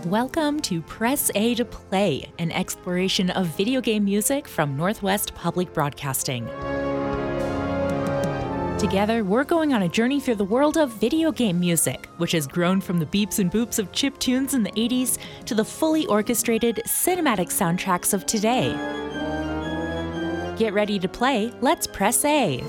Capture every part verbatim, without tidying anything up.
Welcome to Press A to Play, an exploration of video game music from Northwest Public Broadcasting. Together, we're going on a journey through the world of video game music, which has grown from the beeps and boops of chiptunes in the eighties to the fully orchestrated cinematic soundtracks of today. Get ready to play, let's press A.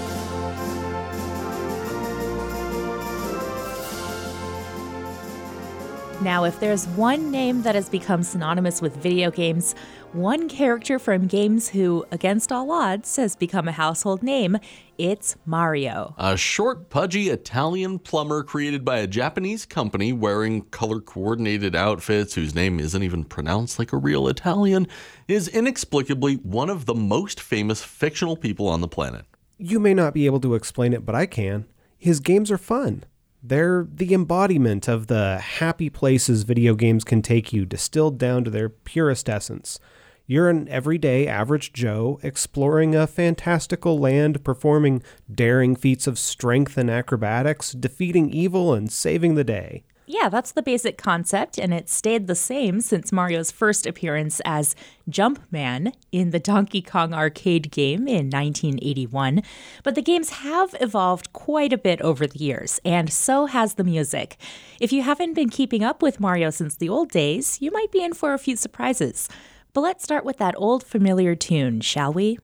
Now, if there's one name that has become synonymous with video games, one character from games who, against all odds, has become a household name, it's Mario. A short, pudgy Italian plumber created by a Japanese company wearing color-coordinated outfits whose name isn't even pronounced like a real Italian is inexplicably one of the most famous fictional people on the planet. You may not be able to explain it, but I can. His games are fun. They're the embodiment of the happy places video games can take you, distilled down to their purest essence. You're an everyday average Joe exploring a fantastical land, performing daring feats of strength and acrobatics, defeating evil and saving the day. Yeah, that's the basic concept, and it's stayed the same since Mario's first appearance as Jumpman in the Donkey Kong arcade game in nineteen eighty-one. But the games have evolved quite a bit over the years, and so has the music. If you haven't been keeping up with Mario since the old days, you might be in for a few surprises. But let's start with that old familiar tune, shall we?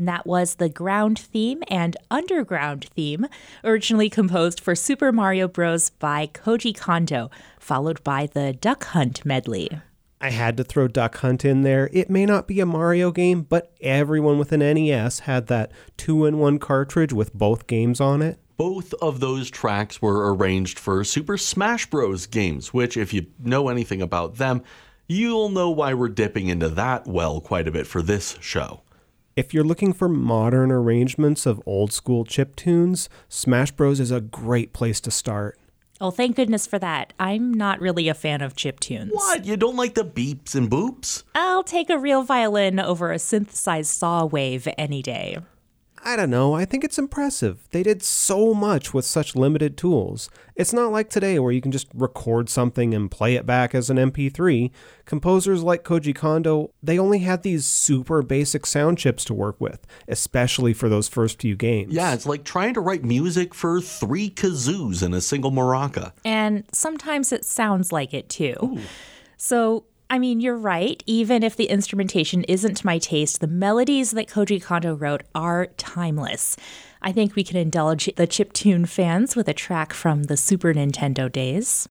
and that was the ground theme and underground theme, originally composed for Super Mario Bros. By Koji Kondo, followed by the Duck Hunt medley. I had to throw Duck Hunt in there. It may not be a Mario game, but everyone with an N E S had that two in one cartridge with both games on it. Both of those tracks were arranged for Super Smash Bros. Games, which, if you know anything about them, you'll know why we're dipping into that well quite a bit for this show. If you're looking for modern arrangements of old school chip tunes, Smash Bros. Is a great place to start. Oh, thank goodness for that. I'm not really a fan of chiptunes. What? You don't like the beeps and boops? I'll take a real violin over a synthesized saw wave any day. I don't know, I think it's impressive. They did so much with such limited tools. It's not like today where you can just record something and play it back as an M P three. Composers like Koji Kondo, they only had these super basic sound chips to work with, especially for those first few games. Yeah, it's like trying to write music for three kazoos and a single maraca. And sometimes it sounds like it too. Ooh. So, I mean, you're right. Even if the instrumentation isn't to my taste, the melodies that Koji Kondo wrote are timeless. I think we can indulge the chiptune fans with a track from the Super Nintendo days.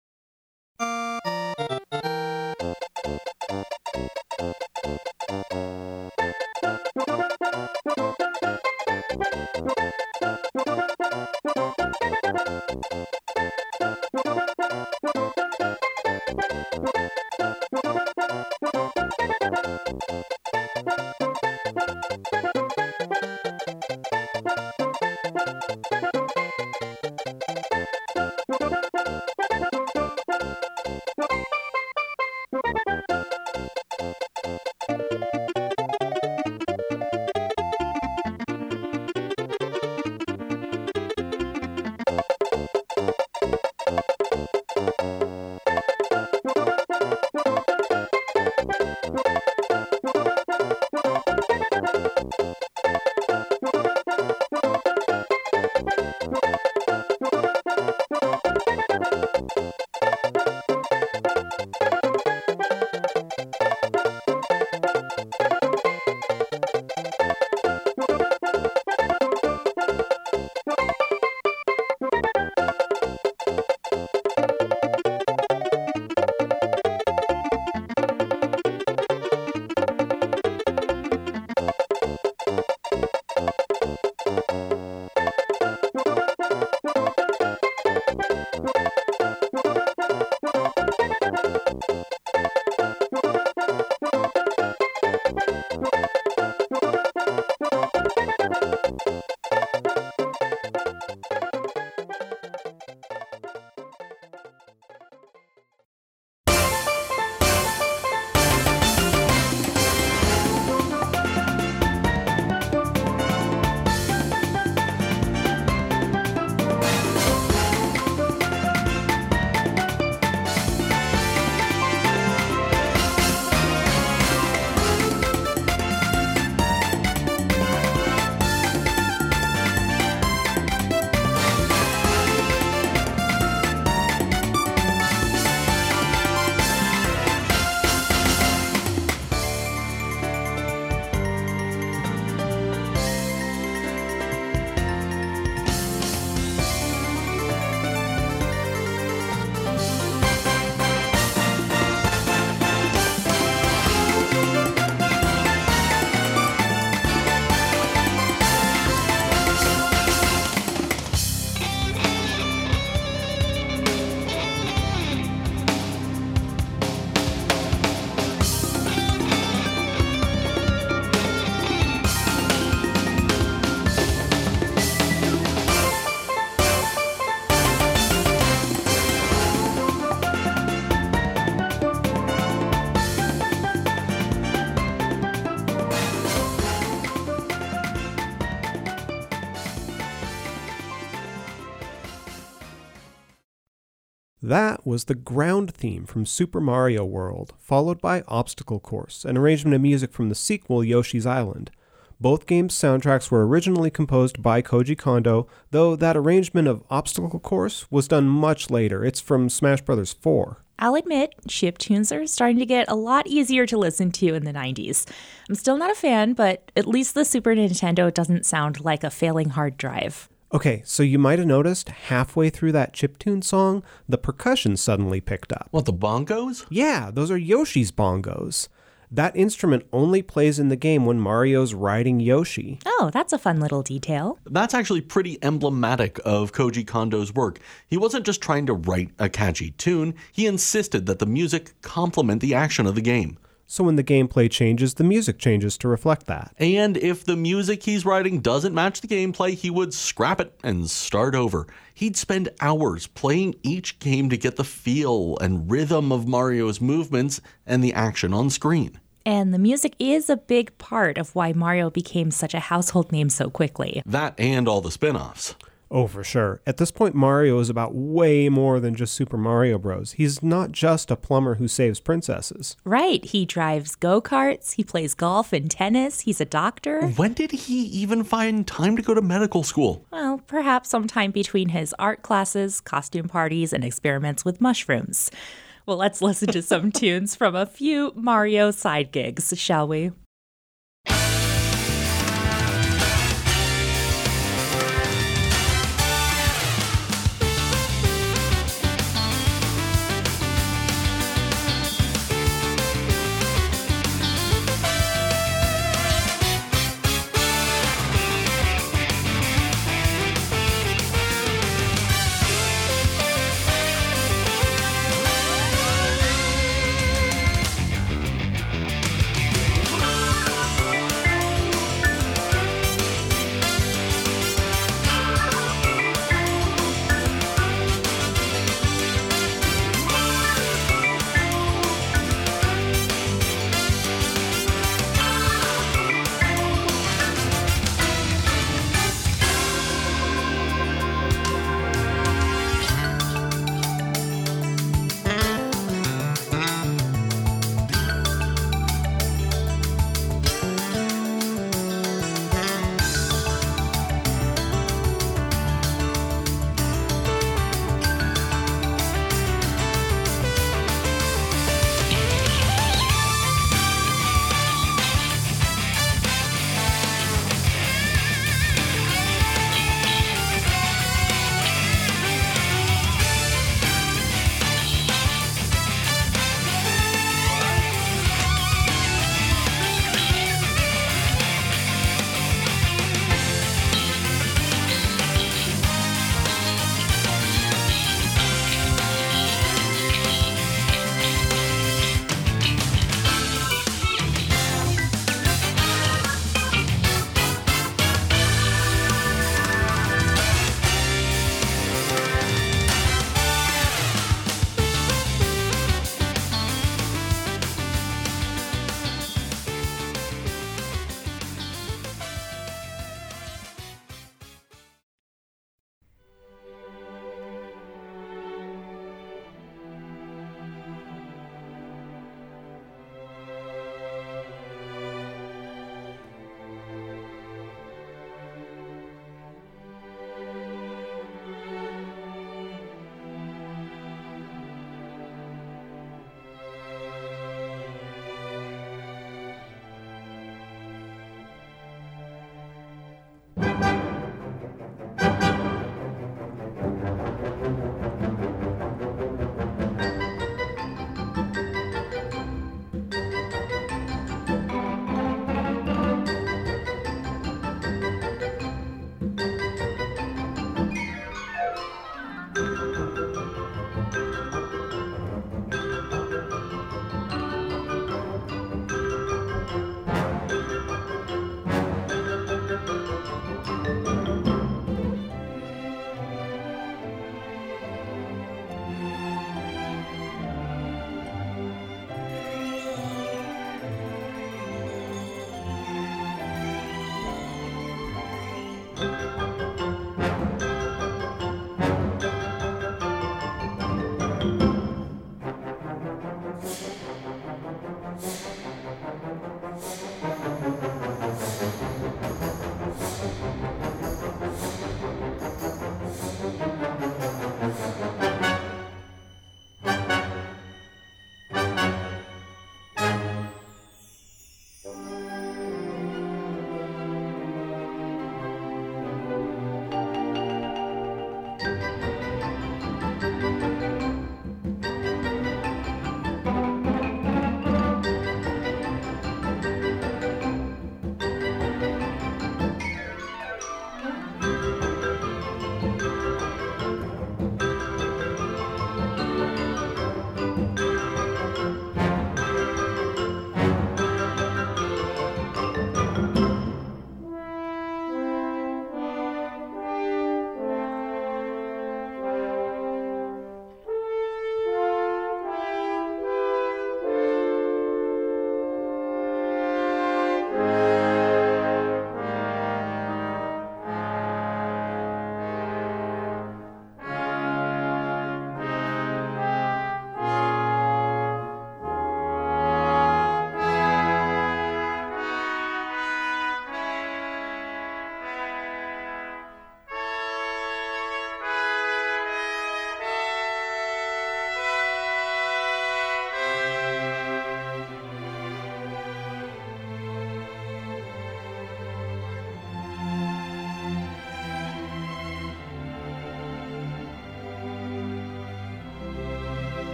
That was the ground theme from Super Mario World, followed by Obstacle Course, an arrangement of music from the sequel Yoshi's Island. Both games' soundtracks were originally composed by Koji Kondo, though that arrangement of Obstacle Course was done much later. It's from Smash Bros. four. I'll admit, chiptunes are starting to get a lot easier to listen to in the nineties. I'm still not a fan, but at least the Super Nintendo doesn't sound like a failing hard drive. Okay, so you might have noticed halfway through that chiptune song, the percussion suddenly picked up. What, the bongos? Yeah, those are Yoshi's bongos. That instrument only plays in the game when Mario's riding Yoshi. Oh, that's a fun little detail. That's actually pretty emblematic of Koji Kondo's work. He wasn't just trying to write a catchy tune, he insisted that the music complement the action of the game. So when the gameplay changes, the music changes to reflect that. And if the music he's writing doesn't match the gameplay, he would scrap it and start over. He'd spend hours playing each game to get the feel and rhythm of Mario's movements and the action on screen. And the music is a big part of why Mario became such a household name so quickly. That and all the spin-offs. Oh, for sure. At this point, Mario is about way more than just Super Mario Bros. He's not just a plumber who saves princesses. Right. He drives go-karts, he plays golf and tennis, he's a doctor. When did he even find time to go to medical school? Well, perhaps sometime between his art classes, costume parties, and experiments with mushrooms. Well, let's listen to some tunes from a few Mario side gigs, shall we?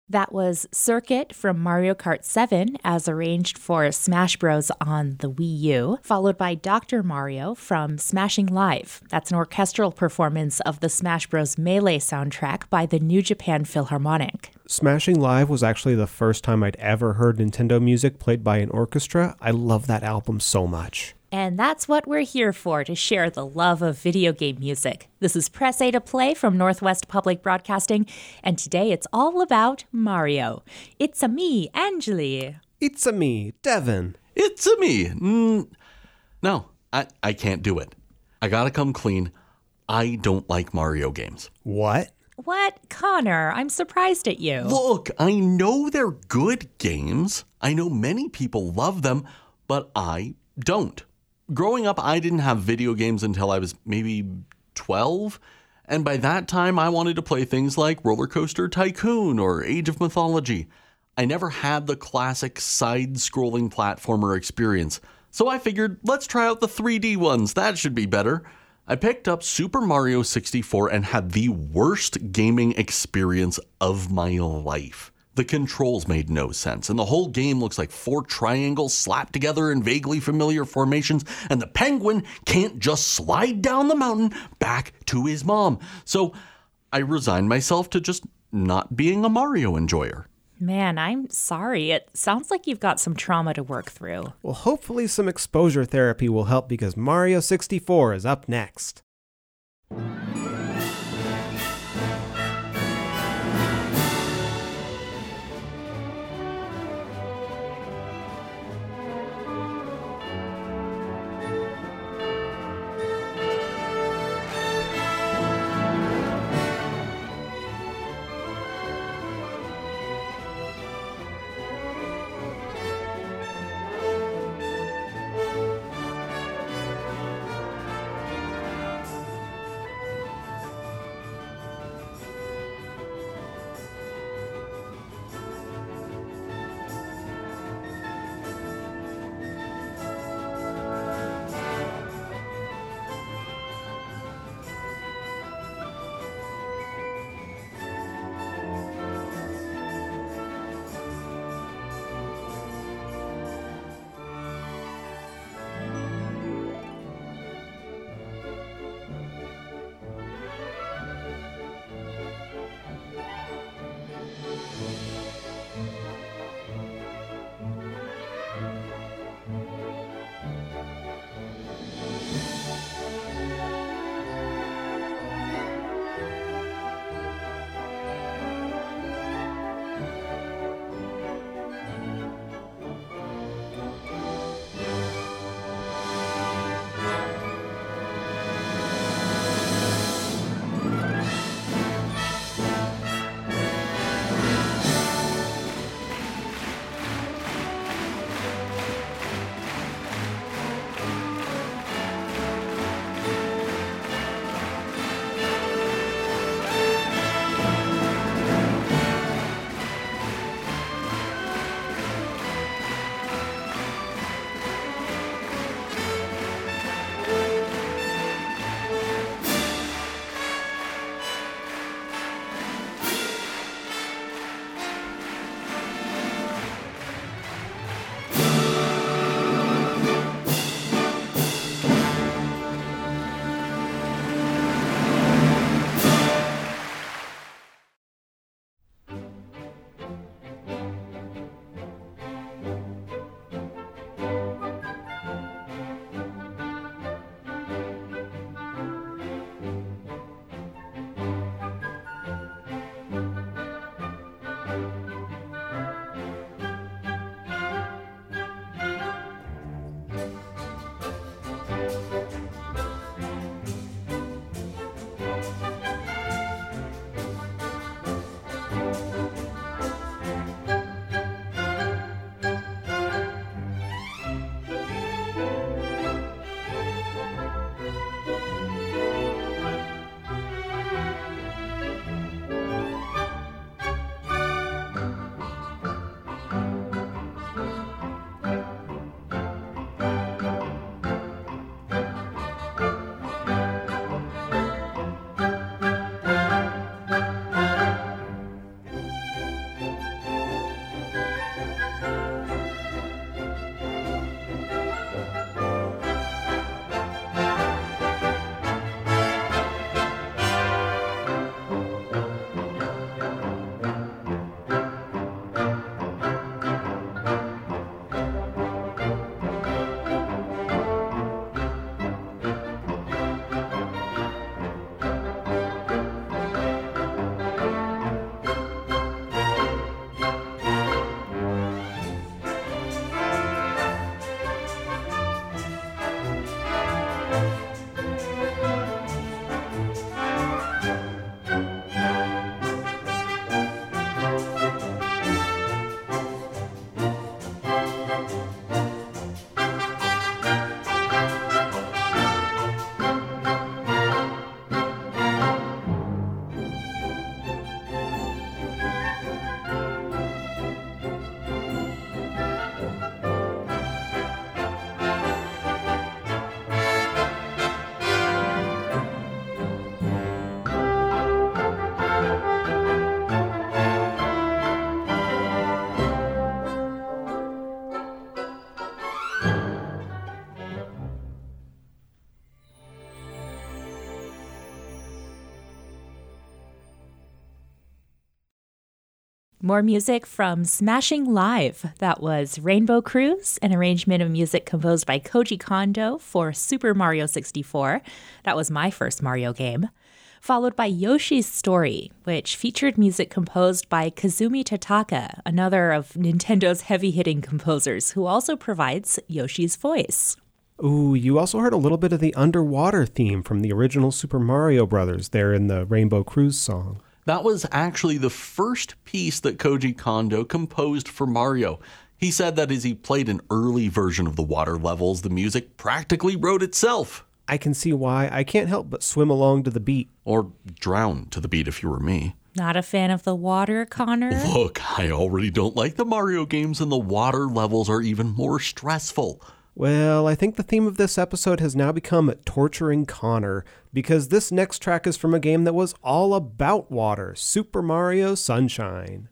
That was Circuit from Mario Kart seven, as arranged for Smash Bros. On the Wii U, followed by Doctor Mario from Smashing Live. That's an orchestral performance of the Smash Bros. Melee soundtrack by the New Japan Philharmonic. Smashing Live was actually the first time I'd ever heard Nintendo music played by an orchestra. I love that album so much. And that's what we're here for, to share the love of video game music. This is Press A to Play from Northwest Public Broadcasting, and today it's all about Mario. It's-a me, Angeli. It's-a me, Devin. It's-a me. Mm, no, I, I can't do it. I gotta come clean. I don't like Mario games. What? What? Connor, I'm surprised at you. Look, I know they're good games. I know many people love them, but I don't. Growing up, I didn't have video games until I was maybe twelve, and by that time, I wanted to play things like Roller Coaster Tycoon or Age of Mythology. I never had the classic side-scrolling platformer experience, so I figured, let's try out the three D ones, that should be better. I picked up Super Mario sixty-four and had the worst gaming experience of my life. The controls made no sense, and the whole game looks like four triangles slapped together in vaguely familiar formations, and the penguin can't just slide down the mountain back to his mom. So I resigned myself to just not being a Mario enjoyer. Man, I'm sorry. It sounds like you've got some trauma to work through. Well, hopefully some exposure therapy will help, because Mario sixty-four is up next. more music from Smashing Live. That was Rainbow Cruise, an arrangement of music composed by Koji Kondo for Super Mario sixty-four. That was my first Mario game. Followed by Yoshi's Story, which featured music composed by Kazumi Tataka, another of Nintendo's heavy-hitting composers, who also provides Yoshi's voice. Ooh, you also heard a little bit of the underwater theme from the original Super Mario Brothers there in the Rainbow Cruise song. That was actually the first piece that Koji Kondo composed for Mario. He said that as he played an early version of the water levels, the music practically wrote itself. I can see why. I can't help but swim along to the beat. Or drown to the beat if you were me. Not a fan of the water, Connor? Look, I already don't like the Mario games, and the water levels are even more stressful. Well, I think the theme of this episode has now become Torturing Connor, because this next track is from a game that was all about water, Super Mario Sunshine.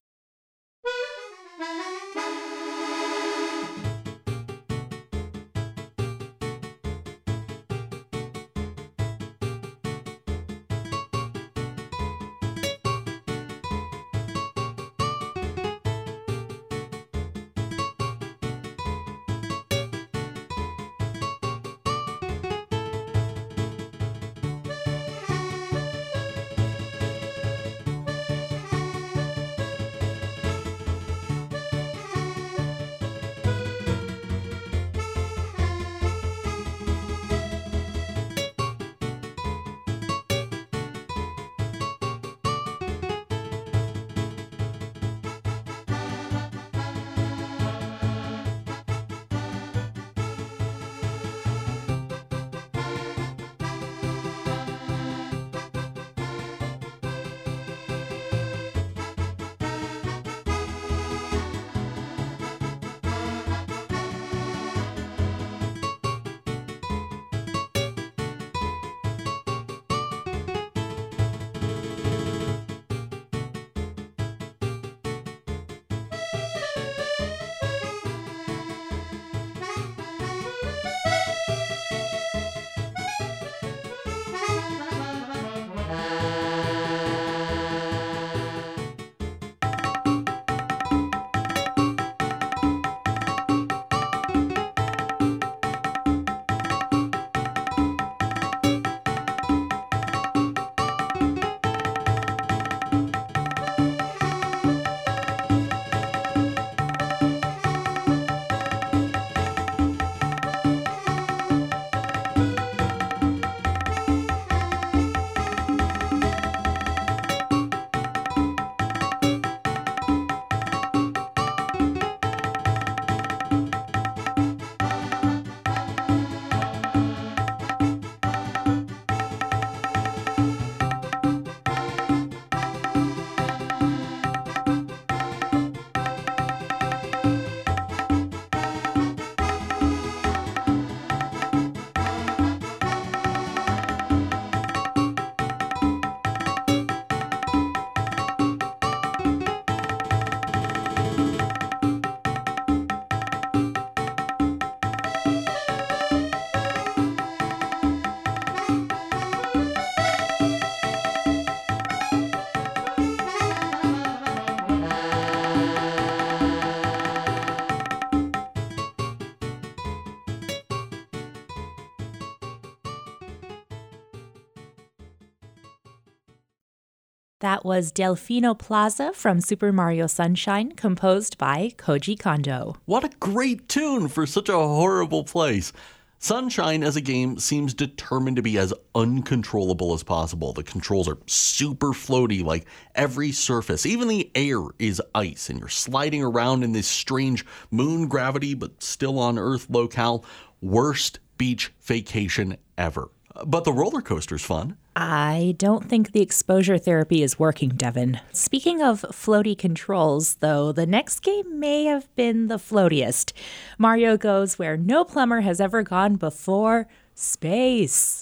That was Delfino Plaza from Super Mario Sunshine, composed by Koji Kondo. What a great tune for such a horrible place. Sunshine as a game seems determined to be as uncontrollable as possible. The controls are super floaty, like every surface, even the air is ice, and you're sliding around in this strange moon gravity but still on Earth locale. Worst beach vacation ever. But the roller coaster's fun. I don't think the exposure therapy is working, Devin. Speaking of floaty controls, though, the next game may have been the floatiest. Mario goes where no plumber has ever gone before: space.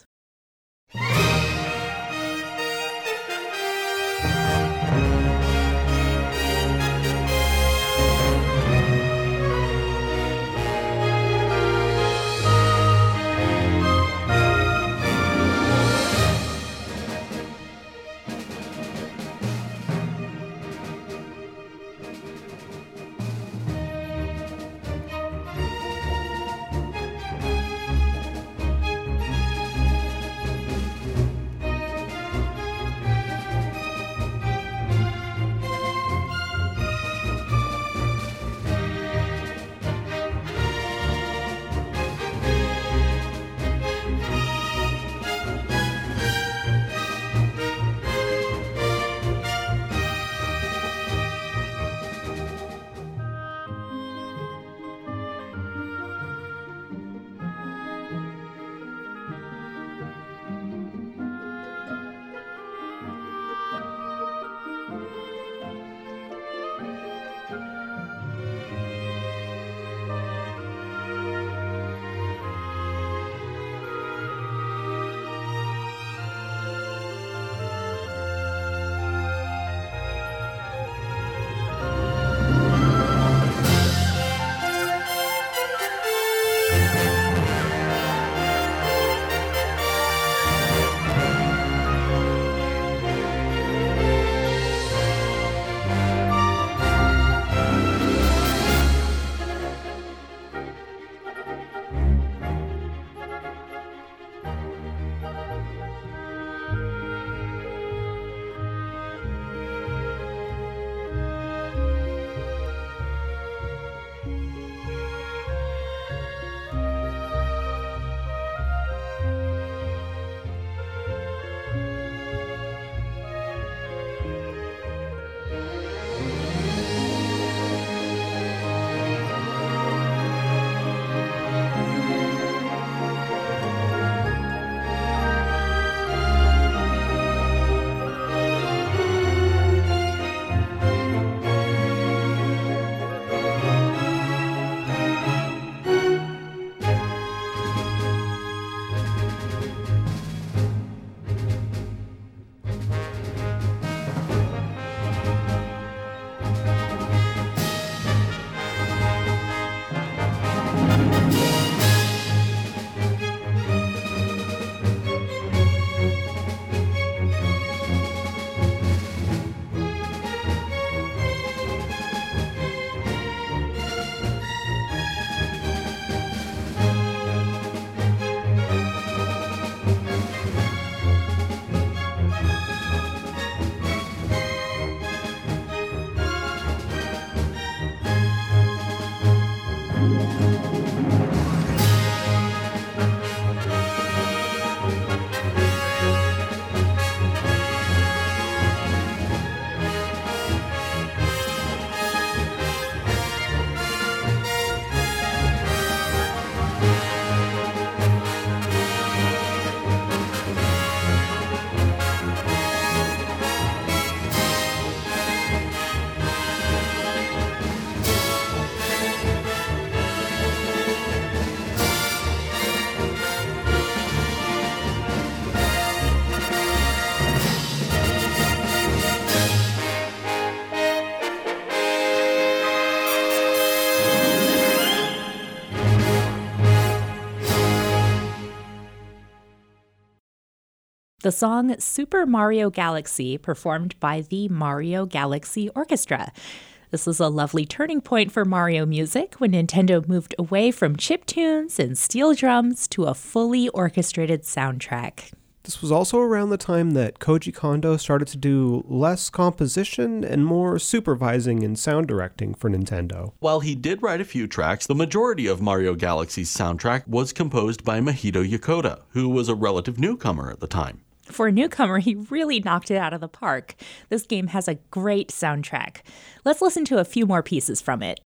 the song Super Mario Galaxy, performed by the Mario Galaxy Orchestra. This was a lovely turning point for Mario music when Nintendo moved away from chiptunes and steel drums to a fully orchestrated soundtrack. This was also around the time that Koji Kondo started to do less composition and more supervising and sound directing for Nintendo. While he did write a few tracks, the majority of Mario Galaxy's soundtrack was composed by Mahito Yokota, who was a relative newcomer at the time. For a newcomer, he really knocked it out of the park. This game has a great soundtrack. Let's listen to a few more pieces from it.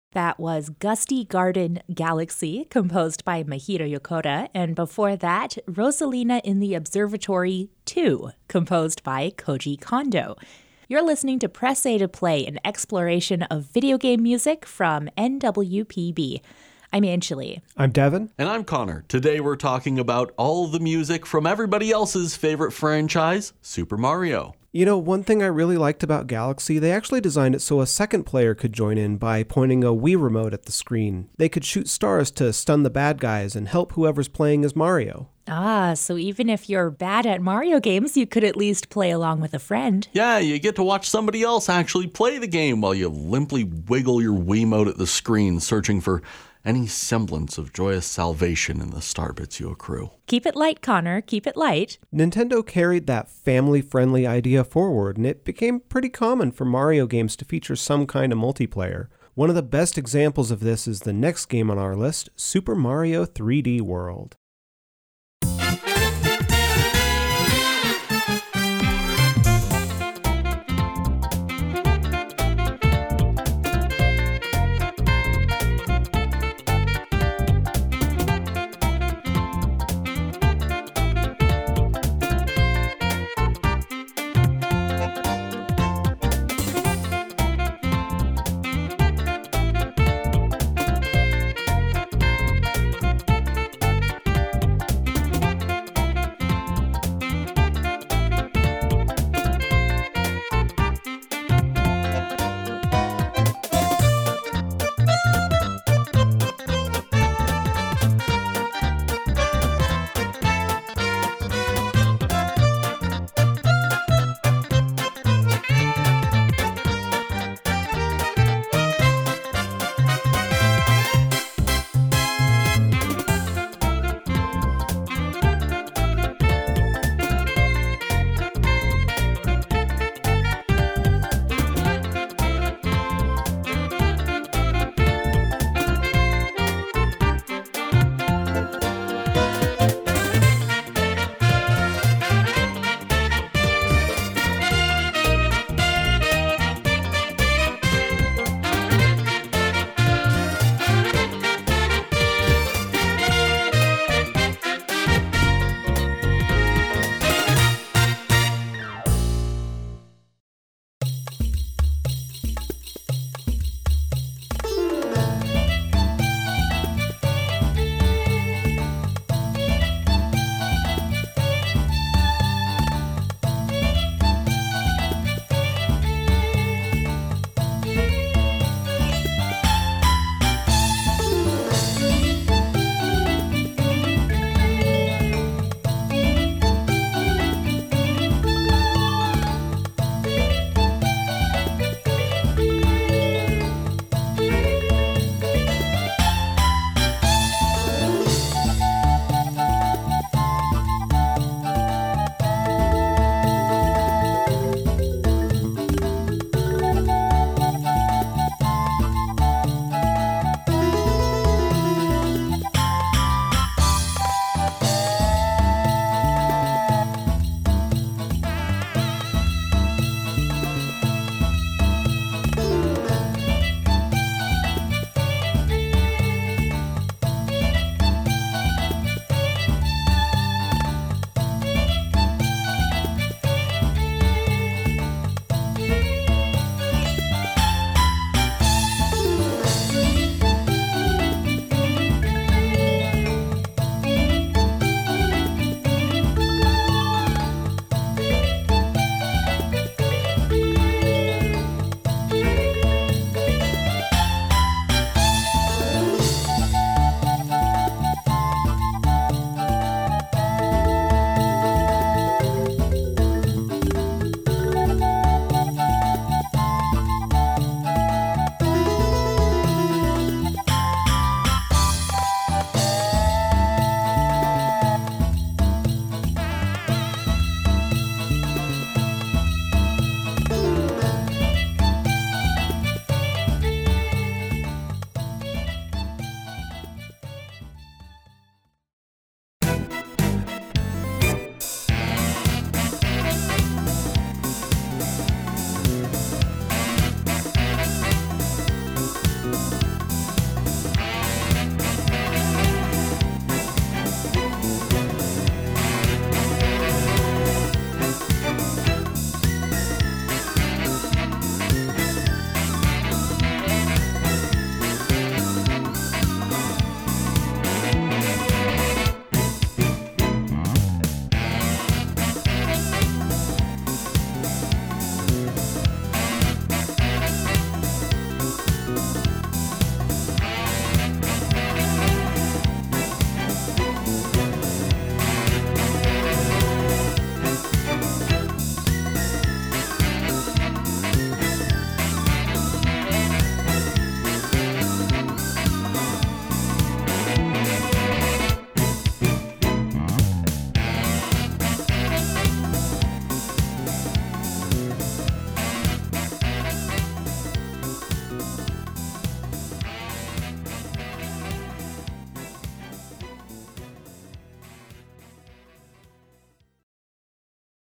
That was Gusty Garden Galaxy, composed by Mahiro Yokota, and before that, Rosalina in the Observatory two, composed by Koji Kondo. You're listening to Press A to Play, an exploration of video game music from N W P B. I'm Anjali. I'm Devin. And I'm Connor. Today we're talking about all the music from everybody else's favorite franchise, Super Mario. You know, one thing I really liked about Galaxy, they actually designed it so a second player could join in by pointing a Wii remote at the screen. They could shoot stars to stun the bad guys and help whoever's playing as Mario. Ah, so even if you're bad at Mario games, you could at least play along with a friend. Yeah, you get to watch somebody else actually play the game while you limply wiggle your Wiimote at the screen, searching for any semblance of joyous salvation in the star bits you accrue. Keep it light, Connor. Keep it light. Nintendo carried that family-friendly idea forward, and it became pretty common for Mario games to feature some kind of multiplayer. One of the best examples of this is the next game on our list, Super Mario three D World.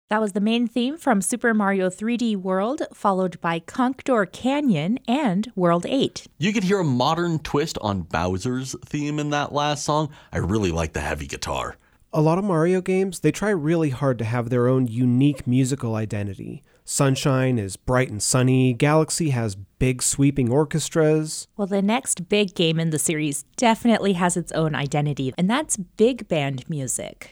That was the main theme from Super Mario three D World, followed by Conch d'Or Canyon and World eight. You could hear a modern twist on Bowser's theme in that last song. I really like the heavy guitar. A lot of Mario games, they try really hard to have their own unique musical identity. Sunshine is bright and sunny, Galaxy has big sweeping orchestras. Well, the next big game in the series definitely has its own identity, and that's big band music.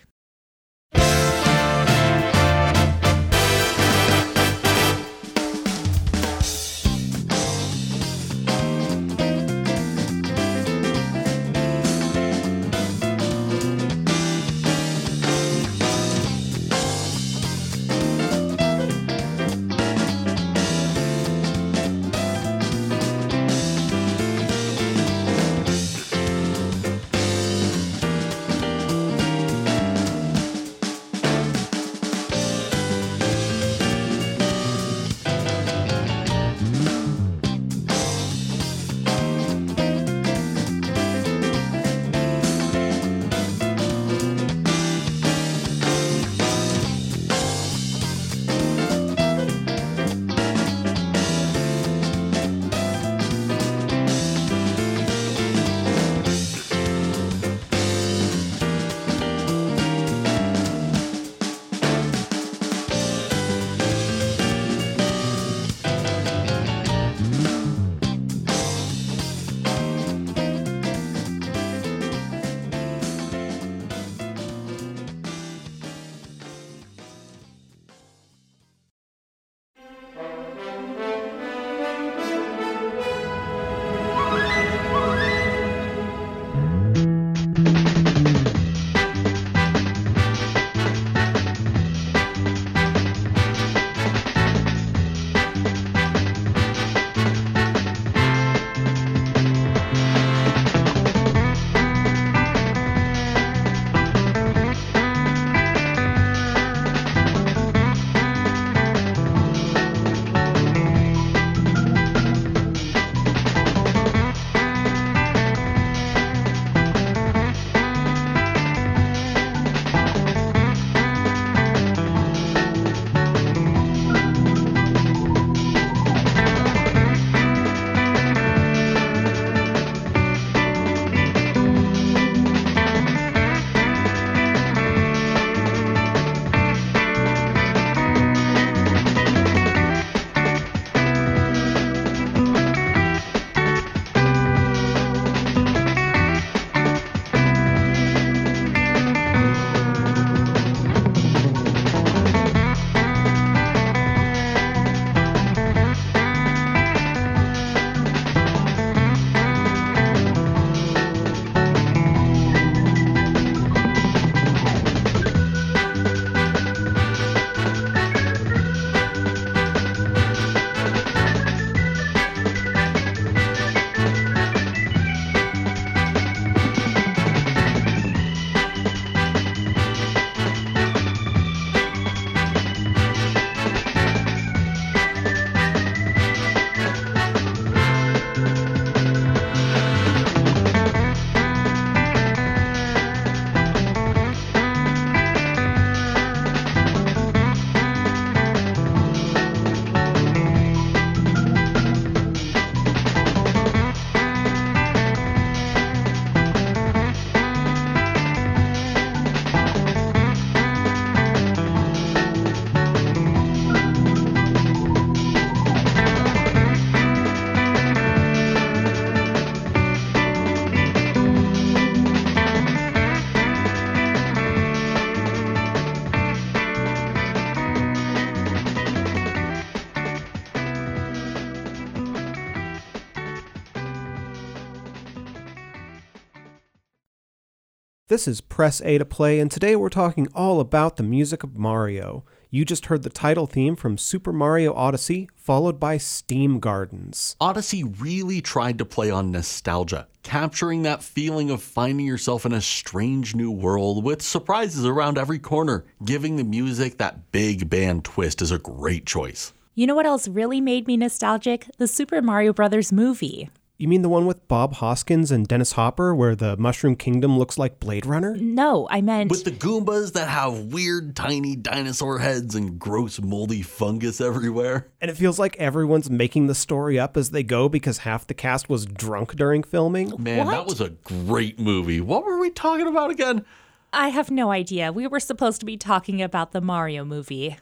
This is Press A to Play, and today we're talking all about the music of Mario. You just heard the title theme from Super Mario Odyssey, followed by Steam Gardens. Odyssey really tried to play on nostalgia, capturing that feeling of finding yourself in a strange new world with surprises around every corner. Giving the music that big band twist is a great choice. You know what else really made me nostalgic? The Super Mario Brothers movie. You mean the one with Bob Hoskins and Dennis Hopper where the Mushroom Kingdom looks like Blade Runner? No, I meant... With the Goombas that have weird tiny dinosaur heads and gross moldy fungus everywhere. And it feels like everyone's making the story up as they go because half the cast was drunk during filming. Man, What? that was a great movie. What were we talking about again? I have no idea. We were supposed to be talking about the Mario movie.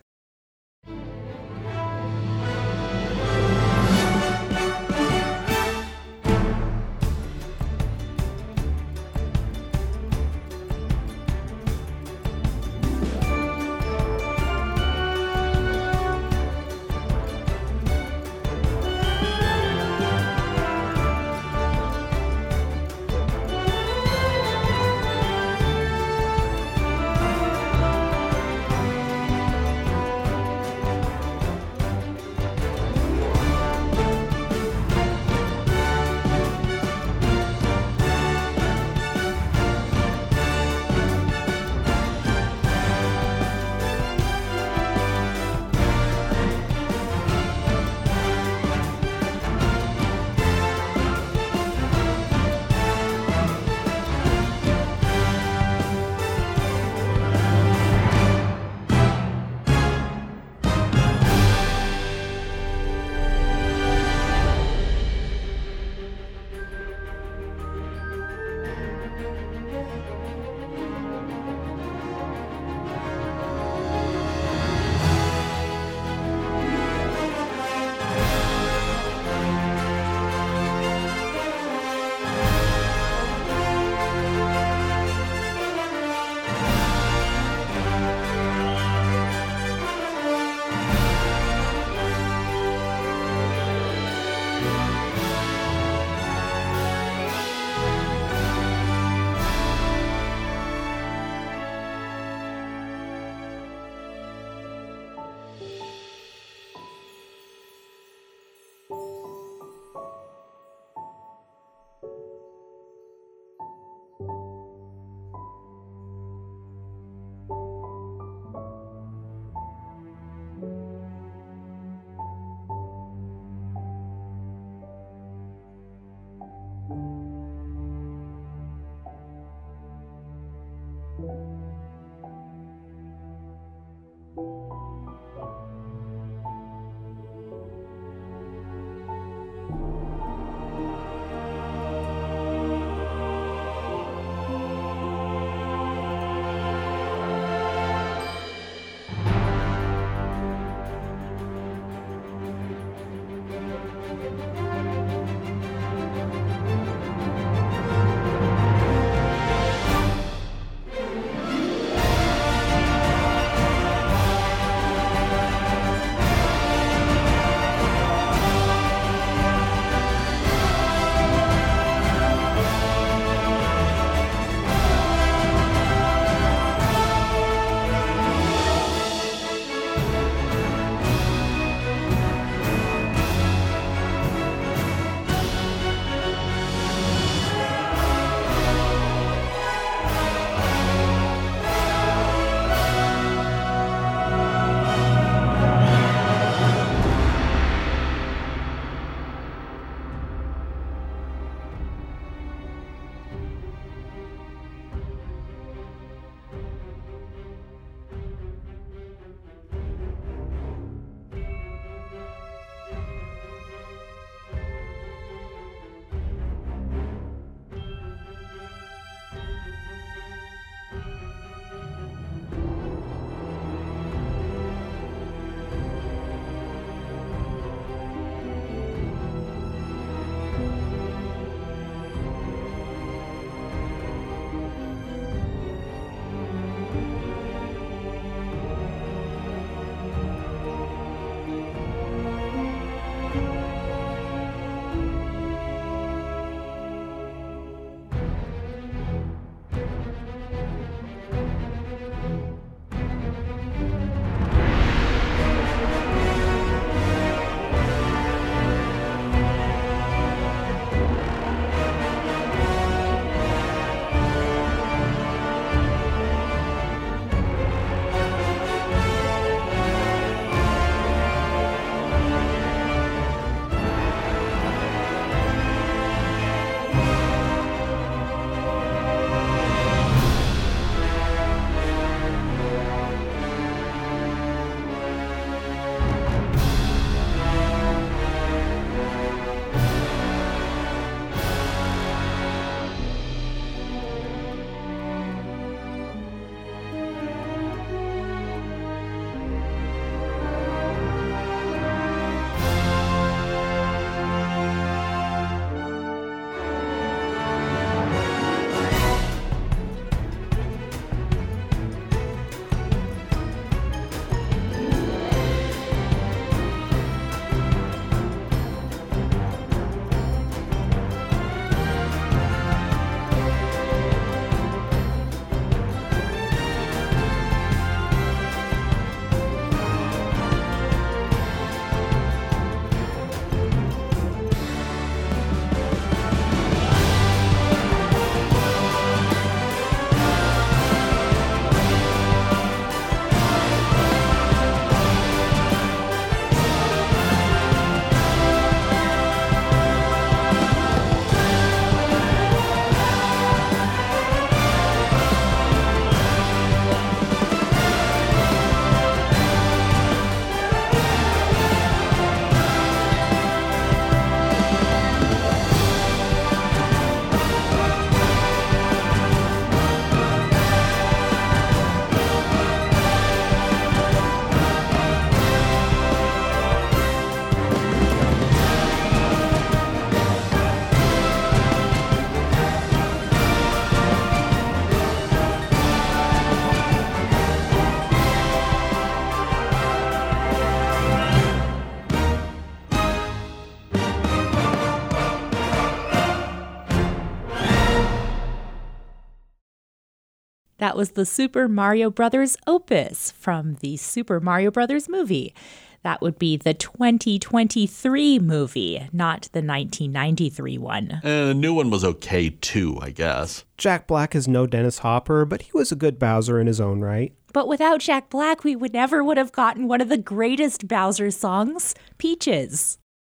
That was the Super Mario Brothers opus from the Super Mario Brothers movie. That would be the twenty twenty-three movie, not the nineteen ninety-three one. And the new one was okay too, I guess. Jack Black is no Dennis Hopper, but he was a good Bowser in his own right. But without Jack Black, we would never would have gotten one of the greatest Bowser songs, Peaches.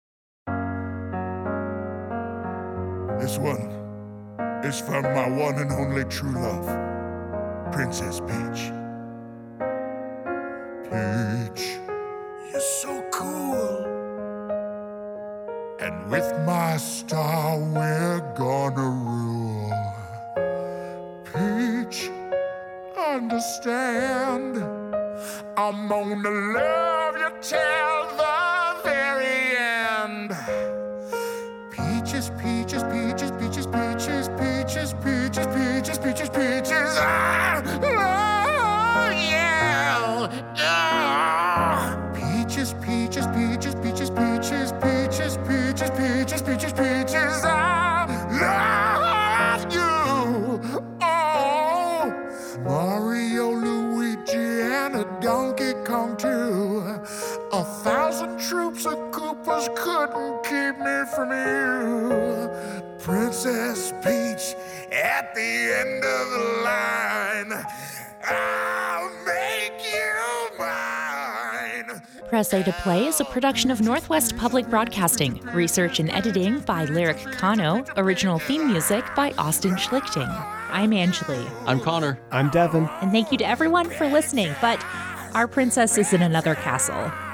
This one is from my one and only true love, Princess Peach. Peach, you're so cool. And with my star, we're gonna rule. Peach, understand, I'm gonna love you till the very end. Peaches, peaches, peaches, peaches, peaches, peaches, peaches, peaches, peaches, peaches. Ah, oh, yeah. Ah. Peaches, peaches, peaches, peaches, peaches, peaches, peaches, peaches, peaches, peaches. I love you. Oh, Mario, Luigi, and a Donkey Kong too. A thousand troops of Koopas couldn't keep me from you. Princess Peach, at the end of the line, I'll make you mine. Press A to Play is a production of Northwest Public Broadcasting. Research and editing by Lyric Kano. Original theme music by Austin Schlichting. I'm Angeli. I'm Connor. I'm Devin. And thank you to everyone for listening, but our princess is in another castle.